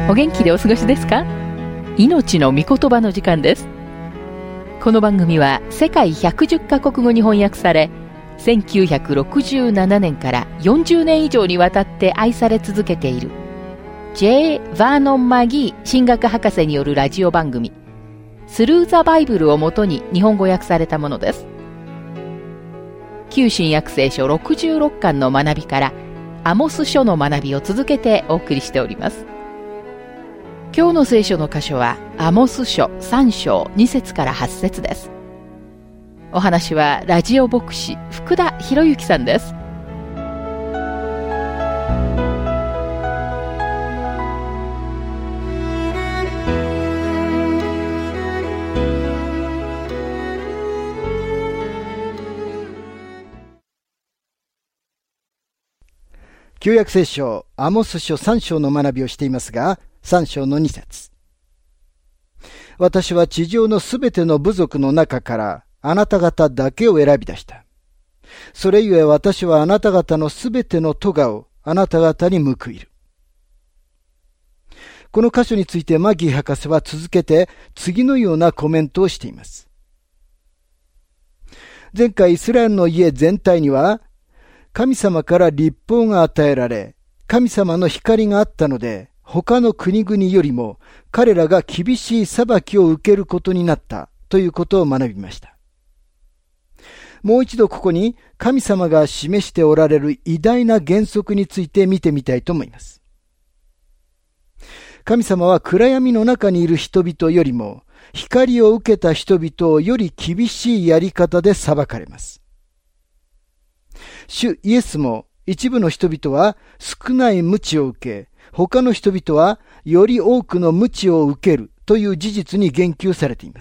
お元気でお過ごしですか？命の御言葉の時間です。この番組は世界110カ国語に翻訳され、1967年から40年以上にわたって愛され続けている J. ヴァーノン・マギー神学博士によるラジオ番組スルー・ザ・バイブルをもとに日本語訳されたものです。旧新約聖書66巻の学びからアモス書の学びを続けてお送りしております。今日の聖書の箇所はアモス書3章2節から8節です。お話はラジオ牧師福田博之さんです。 旧約聖書アモス書3章の学びをしていますが、3章の2節。私は地上のすべての部族の中からあなた方だけを選び出した。それゆえ私はあなた方のすべての咎をあなた方に報いる。この箇所についてマギー博士は続けて次のようなコメントをしています。前回イスラエルの家全体には神様から律法が与えられ、神様の光があったので、他の国々よりも彼らが厳しい裁きを受けることになったということを学びました。もう一度ここに神様が示しておられる偉大な原則について見てみたいと思います。神様は暗闇の中にいる人々よりも光を受けた人々をより厳しいやり方で裁かれます。主イエスも一部の人々は少ない鞭を受け、他の人々はより多くの鞭を受けるという事実に言及されています。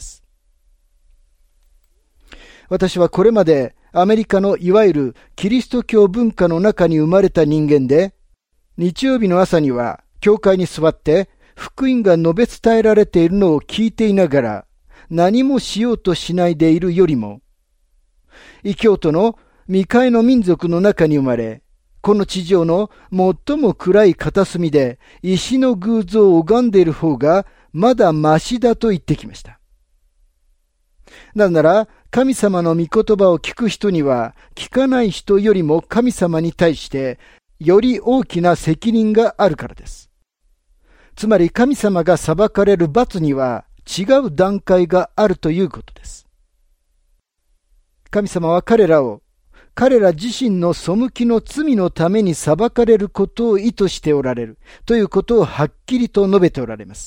私はこれまでアメリカのいわゆるキリスト教文化の中に生まれた人間で、日曜日の朝には教会に座って福音が述べ伝えられているのを聞いていながら何もしようとしないでいるよりも、異教徒の未開の民族の中に生まれ、この地上の最も暗い片隅で石の偶像を拝んでいる方がまだマシだと言ってきました。なぜなら神様の御言葉を聞く人には聞かない人よりも神様に対してより大きな責任があるからです。つまり神様が裁かれる罰には違う段階があるということです。神様は彼ら自身の背きの罪のために裁かれることを意図しておられるということをはっきりと述べておられます。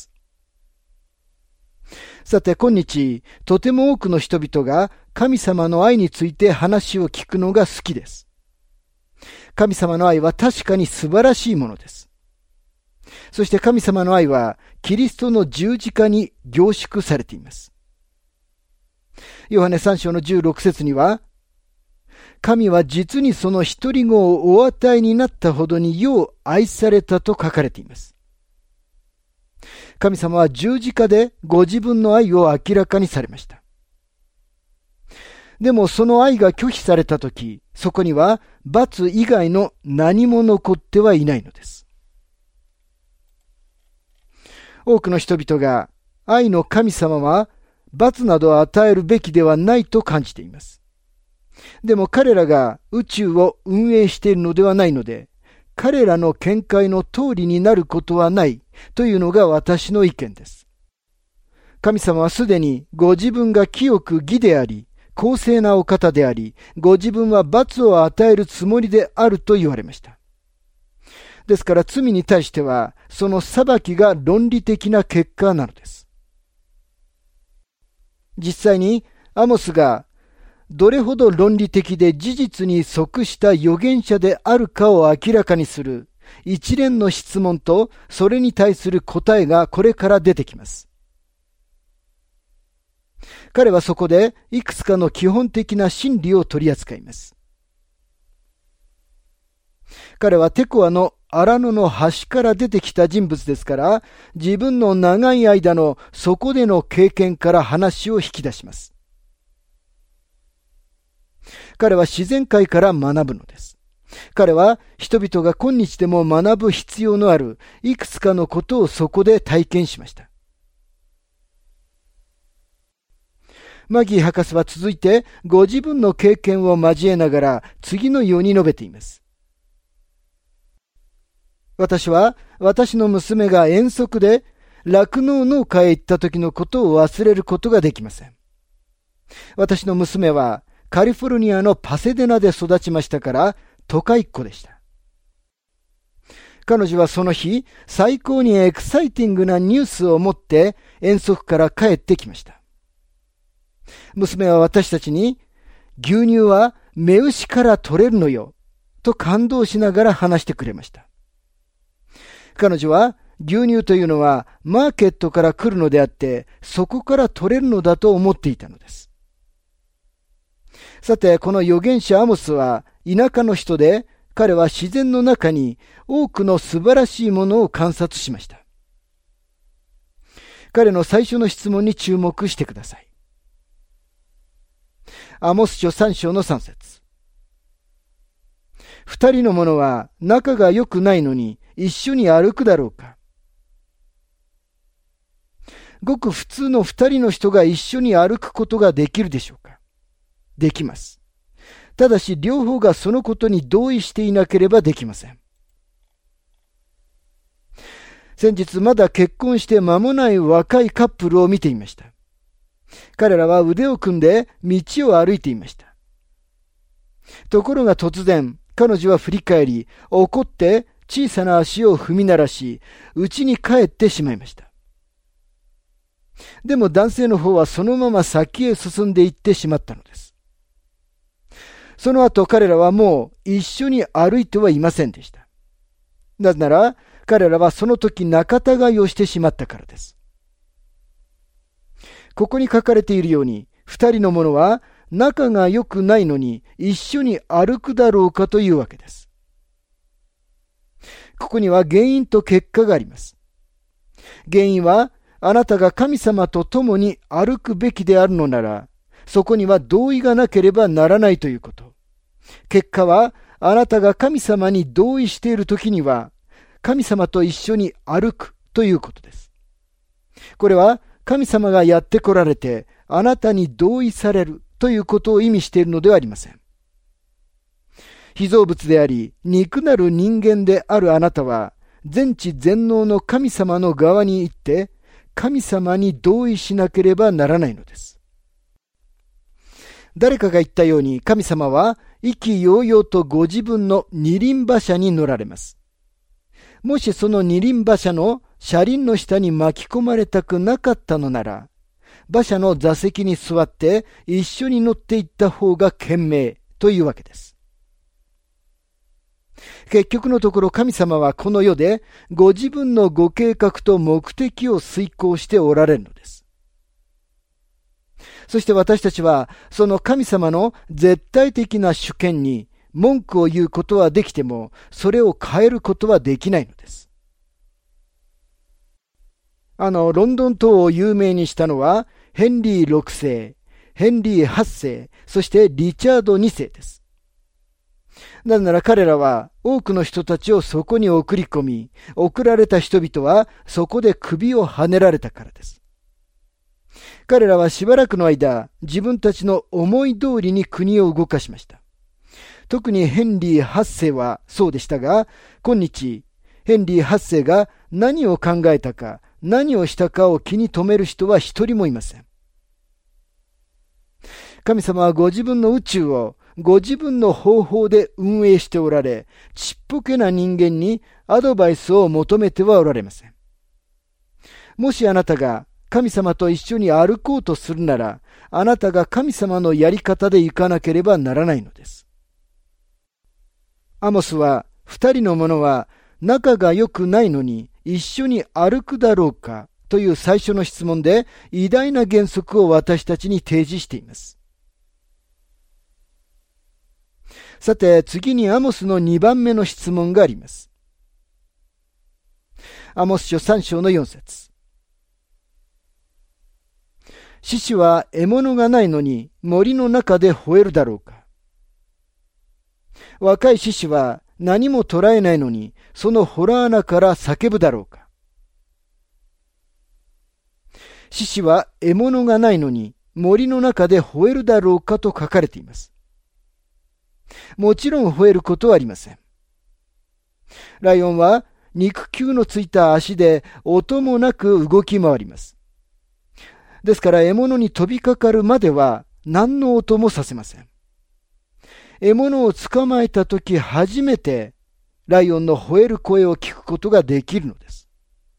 さて今日、とても多くの人々が神様の愛について話を聞くのが好きです。神様の愛は確かに素晴らしいものです。そして神様の愛はキリストの十字架に凝縮されています。ヨハネ3章の16節には、神は実にその一人子をお与えになったほどによう愛されたと書かれています。神様は十字架でご自分の愛を明らかにされました。でもその愛が拒否されたとき、そこには罰以外の何も残ってはいないのです。多くの人々が愛の神様は罰などを与えるべきではないと感じています。でも彼らが宇宙を運営しているのではないので、彼らの見解の通りになることはないというのが私の意見です。神様はすでにご自分が清く義であり、公正なお方であり、ご自分は罰を与えるつもりであると言われました。ですから罪に対しては、その裁きが論理的な結果なのです。実際にアモスがどれほど論理的で事実に即した預言者であるかを明らかにする一連の質問とそれに対する答えがこれから出てきます。彼はそこでいくつかの基本的な真理を取り扱います。彼はテコアの荒野の端から出てきた人物ですから、自分の長い間のそこでの経験から話を引き出します。彼は自然界から学ぶのです。 彼は人々が今日でも学ぶ必要のあるいくつかのことをそこで体験しました。マギー博士は続いてご自分の経験を交えながら次のように述べています。私は私の娘が遠足で酪農農家へ行った時のことを忘れることができません。私の娘はカリフォルニアのパセデナで育ちましたから都会っ子でした。彼女はその日、最高にエキサイティングなニュースを持って遠足から帰ってきました。娘は私たちに、牛乳は雌牛から取れるのよ、と感動しながら話してくれました。彼女は牛乳というのはマーケットから来るのであって、そこから取れるのだと思っていたのです。さて、この預言者アモスは田舎の人で、彼は自然の中に多くの素晴らしいものを観察しました。彼の最初の質問に注目してください。アモス書3章の3節。二人の者は仲が良くないのに一緒に歩くだろうか。ごく普通の二人の人が一緒に歩くことができるでしょうか。できます。ただし両方がそのことに同意していなければできません。先日まだ結婚して間もない若いカップルを見ていました。彼らは腕を組んで道を歩いていました。ところが突然、彼女は振り返り、怒って小さな足を踏み鳴らし、家に帰ってしまいました。でも男性の方はそのまま先へ進んでいってしまったのです。その後彼らはもう一緒に歩いてはいませんでした。なぜなら彼らはその時仲違いをしてしまったからです。ここに書かれているように、二人の者は仲が良くないのに一緒に歩くだろうかというわけです。ここには原因と結果があります。原因は、あなたが神様と共に歩くべきであるのなら、そこには同意がなければならないということ。結果は、あなたが神様に同意しているときには、神様と一緒に歩くということです。これは、神様がやって来られて、あなたに同意されるということを意味しているのではありません。被造物であり、肉なる人間であるあなたは、全知全能の神様の側に行って、神様に同意しなければならないのです。誰かが言ったように、神様は意気揚々とご自分の二輪馬車に乗られます。もしその二輪馬車の車輪の下に巻き込まれたくなかったのなら、馬車の座席に座って一緒に乗っていった方が賢明というわけです。結局のところ神様はこの世でご自分のご計画と目的を遂行しておられるのです。そして私たちはその神様の絶対的な主権に文句を言うことはできても、それを変えることはできないのです。ロンドン島を有名にしたのはヘンリー6世、ヘンリー8世、そしてリチャード2世です。なぜなら彼らは多くの人たちをそこに送り込み、送られた人々はそこで首をはねられたからです。彼らはしばらくの間、自分たちの思い通りに国を動かしました。特にヘンリー8世はそうでしたが、今日、ヘンリー8世が何を考えたか、何をしたかを気に留める人は一人もいません。神様はご自分の宇宙をご自分の方法で運営しておられ、ちっぽけな人間にアドバイスを求めてはおられません。もしあなたが神様と一緒に歩こうとするなら、あなたが神様のやり方で行かなければならないのです。アモスは、二人の者は仲が良くないのに一緒に歩くだろうかという最初の質問で偉大な原則を私たちに提示しています。さて、次にアモスの2番目の質問があります。アモス書3章の4節。獅子は獲物がないのに森の中で吠えるだろうか。 若い獅子は何も捕らえないのに、その洞穴から叫ぶだろうか。獅子は獲物がないのに、森の中で吠えるだろうかと書かれています。もちろん吠えることはありません。ライオンは肉球のついた足で音もなく動き回ります。ですから獲物に飛びかかるまでは何の音もさせません。獲物を捕まえたとき初めてライオンの吠える声を聞くことができるのです。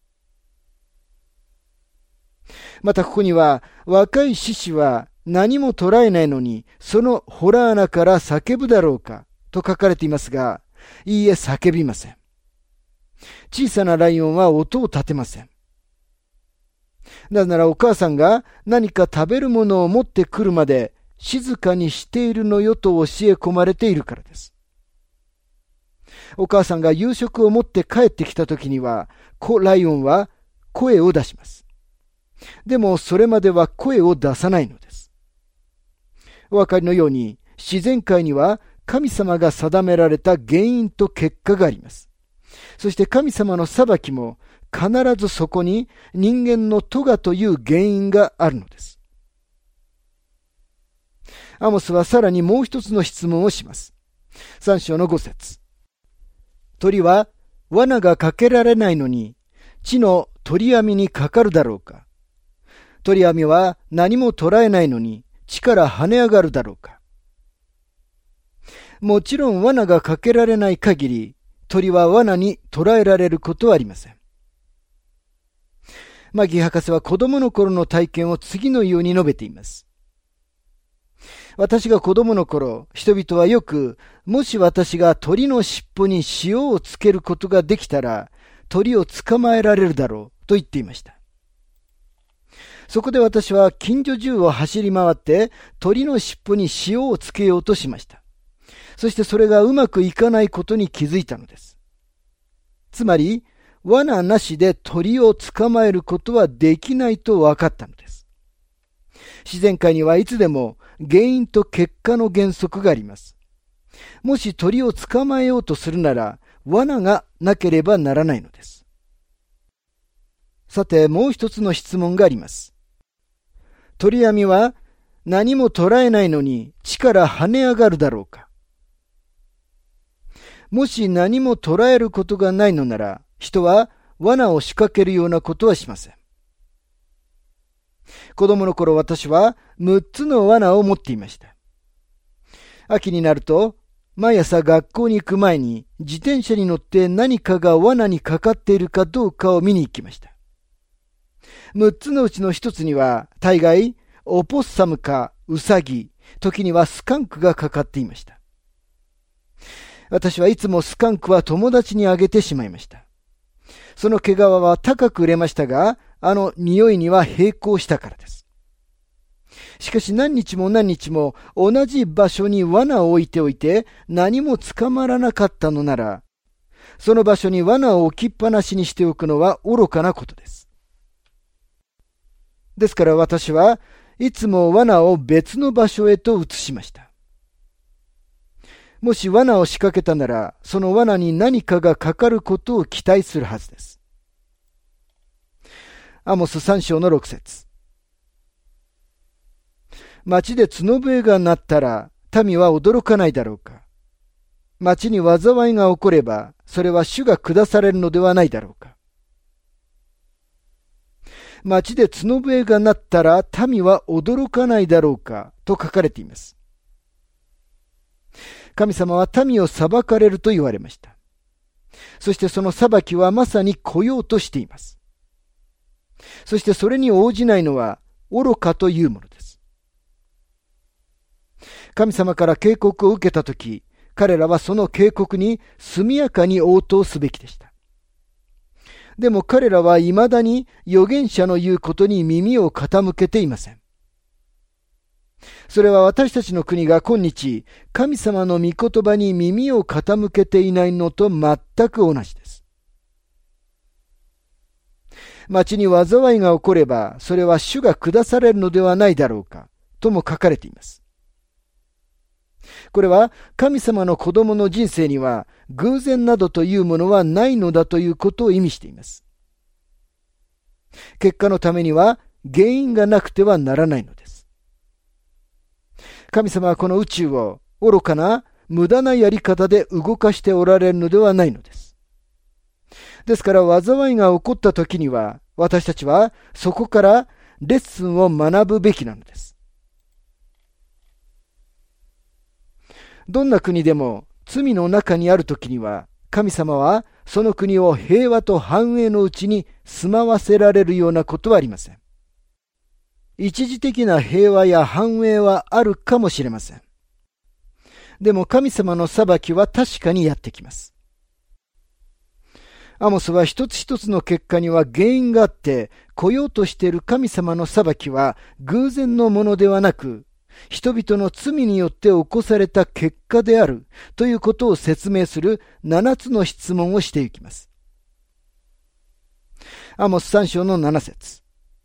またここには若い獅子は何も捕らえないのにその洞穴から叫ぶだろうかと書かれていますが、いいえ叫びません。小さなライオンは音を立てません。なぜならお母さんが何か食べるものを持ってくるまで静かにしているのよと教え込まれているからです。お母さんが夕食を持って帰ってきたときには、子ライオンは声を出します。でもそれまでは声を出さないのです。お分かりのように自然界には神様が定められた原因と結果があります。そして神様の裁きも必ずそこに人間の咎という原因があるのです。アモスはさらにもう一つの質問をします。3章の5節。鳥は罠がかけられないのに地の鳥網にかかるだろうか。鳥網は何も捕らえないのに地から跳ね上がるだろうか。もちろん罠がかけられない限り鳥は罠に捕らえられることはありません。マギー博士は子供の頃の体験を次のように述べています。私が子供の頃、人々はよく、もし私が鳥の尻尾に塩をつけることができたら、鳥を捕まえられるだろうと言っていました。そこで私は近所中を走り回って鳥の尻尾に塩をつけようとしました。そしてそれがうまくいかないことに気づいたのです。つまり、罠なしで鳥を捕まえることはできないと分かったのです。自然界にはいつでも原因と結果の原則があります。もし鳥を捕まえようとするなら、罠がなければならないのです。さて、もう一つの質問があります。鳥網は何も捕らえないのに地から跳ね上がるだろうか。もし何も捕らえることがないのなら、人は罠を仕掛けるようなことはしません。子供の頃私は6つの罠を持っていました。秋になると、毎朝学校に行く前に自転車に乗って何かが罠にかかっているかどうかを見に行きました。6つのうちの1つには大概オポッサムかウサギ、時にはスカンクがかかっていました。私はいつもスカンクは友達にあげてしまいました。その毛皮は高く売れましたが、匂いには並行したからです。しかし何日も何日も同じ場所に罠を置いておいて何も捕まらなかったのなら、その場所に罠を置きっぱなしにしておくのは愚かなことです。ですから私はいつも罠を別の場所へと移しました。もし罠を仕掛けたなら、その罠に何かがかかることを期待するはずです。アモス3章の6節。町で角笛が鳴ったら民は驚かないだろうか。町に災いが起こればそれは主が下されるのではないだろうか。町で角笛が鳴ったら民は驚かないだろうかと書かれています。神様は民を裁かれると言われました。そしてその裁きはまさに来ようとしています。そしてそれに応じないのは愚かというものです。神様から警告を受けたとき、彼らはその警告に速やかに応答すべきでした。でも彼らは未だに預言者の言うことに耳を傾けていません。それは私たちの国が今日、神様の御言葉に耳を傾けていないのと全く同じです。町に災いが起これば、それは主が下されるのではないだろうか、とも書かれています。 これは神様の子供の人生には偶然などというものはないのだということを意味しています。結果のためには原因がなくてはならないのです。神様はこの宇宙を愚かな無駄なやり方で動かしておられるのではないのです。ですから災いが起こった時には私たちはそこからレッスンを学ぶべきなのです。どんな国でも罪の中にあるときには、神様はその国を平和と繁栄のうちに住まわせられるようなことはありません。一時的な平和や繁栄はあるかもしれません。でも神様の裁きは確かにやってきます。アモスは一つ一つの結果には原因があって、来ようとしている神様の裁きは偶然のものではなく、人々の罪によって起こされた結果であるということを説明する7つの質問をしていきます。アモス3章の7節。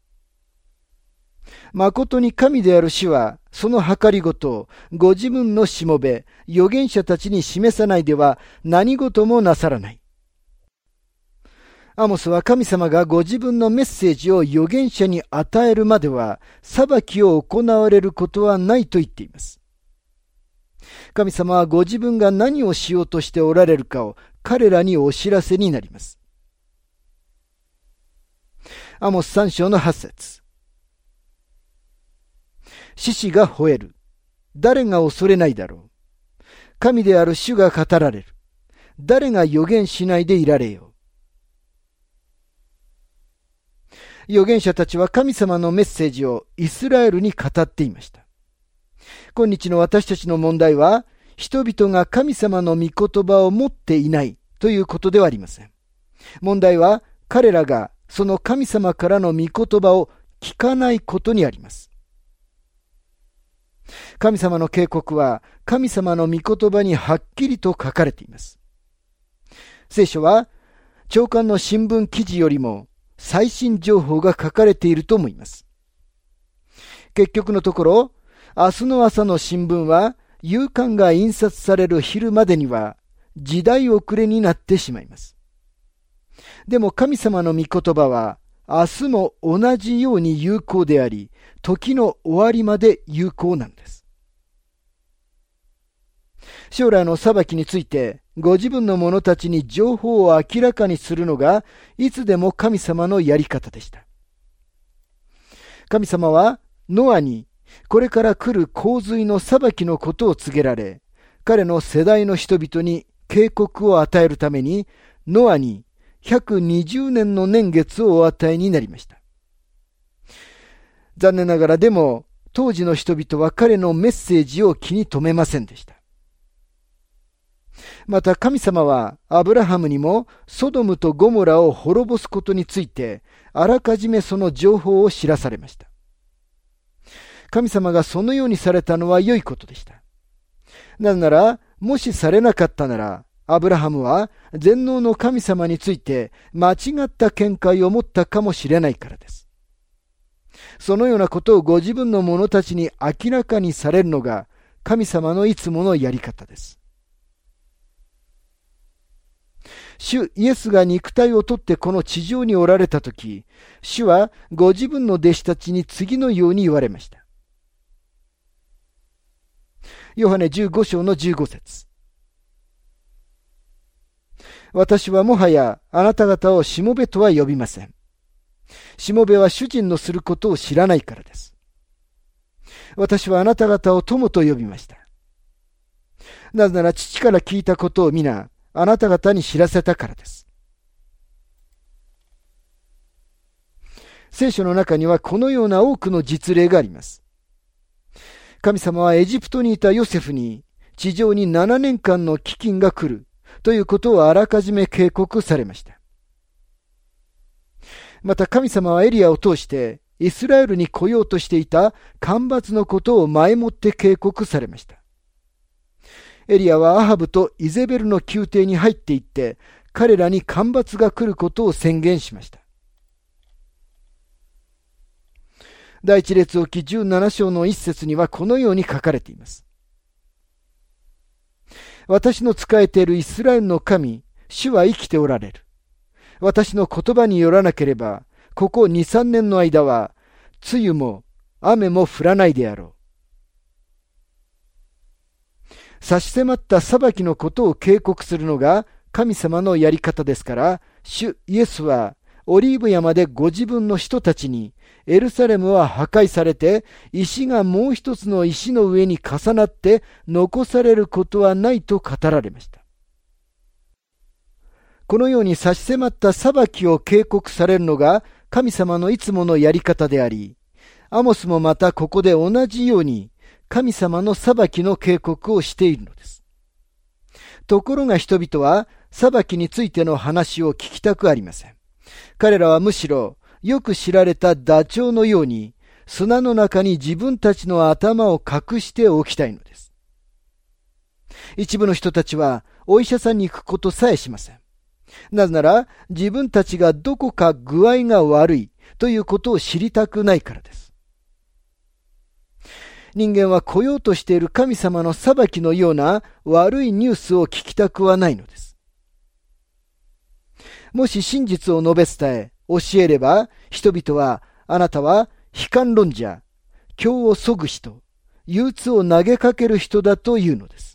誠に神である主はその計りごとをご自分のしもべ、預言者たちに示さないでは何事もなさらない。アモスは神様がご自分のメッセージを預言者に与えるまでは裁きを行われることはないと言っています。神様はご自分が何をしようとしておられるかを彼らにお知らせになります。アモス3章の8節。獅子が吠える。誰が恐れないだろう。神である主が語られる。誰が預言しないでいられよう。預言者たちは神様のメッセージをイスラエルに語っていました。今日の私たちの問題は、人々が神様の御言葉を持っていないということではありません。問題は彼らがその神様からの御言葉を聞かないことにあります。神様の警告は神様の御言葉にはっきりと書かれています。聖書は朝刊の新聞記事よりも最新情報が書かれていると思います。結局のところ、明日の朝の新聞は夕刊が印刷される昼までには時代遅れになってしまいます。でも神様の御言葉は明日も同じように有効であり、時の終わりまで有効なんです。将来の裁きについてご自分の者たちに情報を明らかにするのがいつでも神様のやり方でした。神様はノアにこれから来る洪水の裁きのことを告げられ、彼の世代の人々に警告を与えるためにノアに120年の年月をお与えになりました。残念ながらでも当時の人々は彼のメッセージを気に留めませんでした。また神様はアブラハムにもソドムとゴモラを滅ぼすことについてあらかじめその情報を知らされました。神様がそのようにされたのは良いことでした。なぜなら、もしされなかったなら、アブラハムは全能の神様について間違った見解を持ったかもしれないからです。そのようなことをご自分の者たちに明らかにされるのが神様のいつものやり方です。主イエスが肉体をとってこの地上におられたとき、主はご自分の弟子たちに次のように言われました。ヨハネ15章の15節。私はもはやあなた方をしもべとは呼びません。しもべは主人のすることを知らないからです。私はあなた方を友と呼びました。なぜなら父から聞いたことを皆あなた方に知らせたからです。聖書の中にはこのような多くの実例があります。神様はエジプトにいたヨセフに地上に7年間の飢饉が来るということをあらかじめ警告されました。また神様はエリアを通してイスラエルに来ようとしていた干ばつのことを前もって警告されました。エリアはアハブとイゼベルの宮廷に入っていって彼らに干ばつが来ることを宣言しました。第一列王記17章の一節にはこのように書かれています。 私の仕えているイスラエルの神、主は生きておられる。私の言葉によらなければ、ここ2、3年の間は、梅雨も雨も降らないであろう。差し迫った裁きのことを警告するのが神様のやり方ですから、主イエスはオリーブ山でご自分の人たちに、エルサレムは破壊されて、石がもう一つの石の上に重なって残されることはないと語られました。このように差し迫った裁きを警告されるのが神様のいつものやり方であり、アモスもまたここで同じように神様の裁きの警告をしているのです。ところが人々は裁きについての話を聞きたくありません。彼らはむしろよく知られたダチョウのように砂の中に自分たちの頭を隠しておきたいのです。一部の人たちはお医者さんに行くことさえしません。なぜなら自分たちがどこか具合が悪いということを知りたくないからです。人間は来ようとしている神様の裁きのような悪いニュースを聞きたくはないのです。もし真実を述べ伝え、教えれば、人々はあなたは悲観論者、教を削ぐ人、憂鬱を投げかける人だというのです。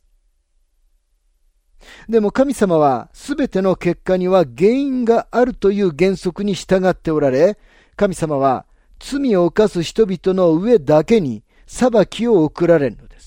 でも神様はすべての結果には原因があるという原則に従っておられ、神様は罪を犯す人々の上だけに裁きを送られるのです。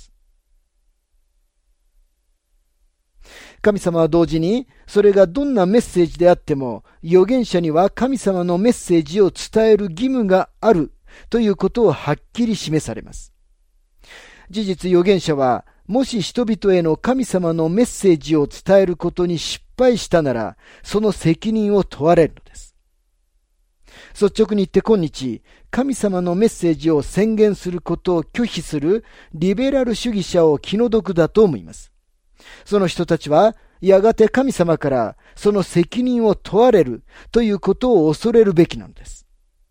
神様は同時に、それがどんなメッセージであっても、預言者には神様のメッセージを伝える義務があるということをはっきり示されます。事実預言者は、もし人々への神様のメッセージを伝えることに失敗したなら、その責任を問われるのです。率直に言って今日、神様のメッセージを宣言することを拒否するリベラル主義者を気の毒だと思います。その人たちは、やがて神様からその責任を問われるということを恐れるべきなのです。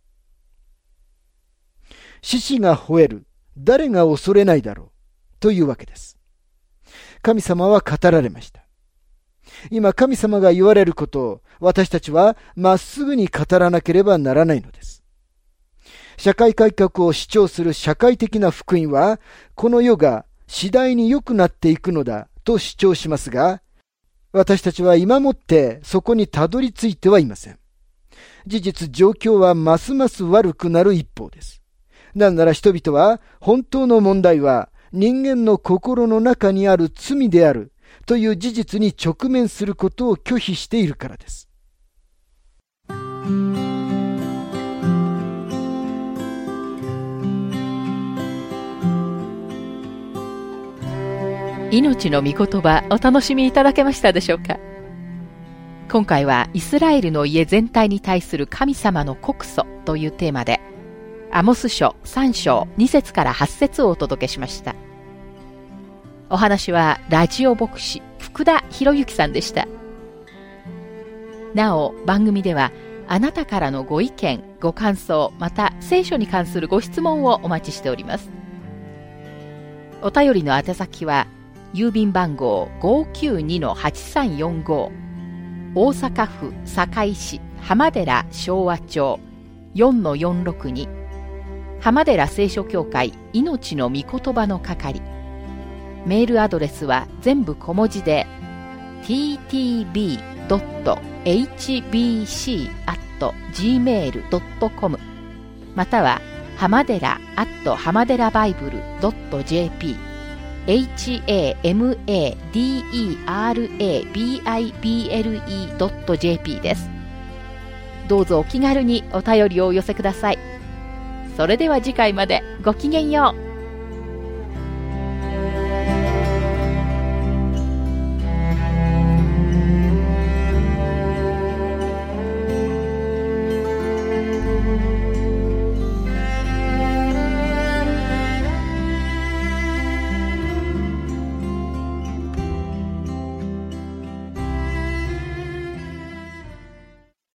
獅子が吠える、誰が恐れないだろうというわけです。神様は語られました。今神様が言われることを私たちはまっすぐに語らなければならないのです。社会改革を主張する社会的な福音は、この世が次第に良くなっていくのだと主張しますが、私たちは今もってそこにたどり着いてはいません。事実状況はますます悪くなる一方です。なぜなら人々は本当の問題は人間の心の中にある罪であるという事実に直面することを拒否しているからです。 命の御言葉お楽しみいただけましたでしょうか。今回はイスラエルの家全体に対する神様の告訴というテーマで、アモス書3章2節から8節をお届けしました。お話はラジオ牧師福田博之さんでした。なお番組ではあなたからのご意見ご感想、また聖書に関するご質問をお待ちしております。お便りの宛先は郵便番号 592-8345 大阪府堺市浜寺昭和町 4-462 浜寺聖書協会命の御言葉の係。メールアドレスは全部小文字で ttb.hbc@gmail.com または浜寺浜寺バイブル .jp hamadera.bible.jp です。どうぞお気軽にお便りをお寄せください。それでは次回までごきげんよう。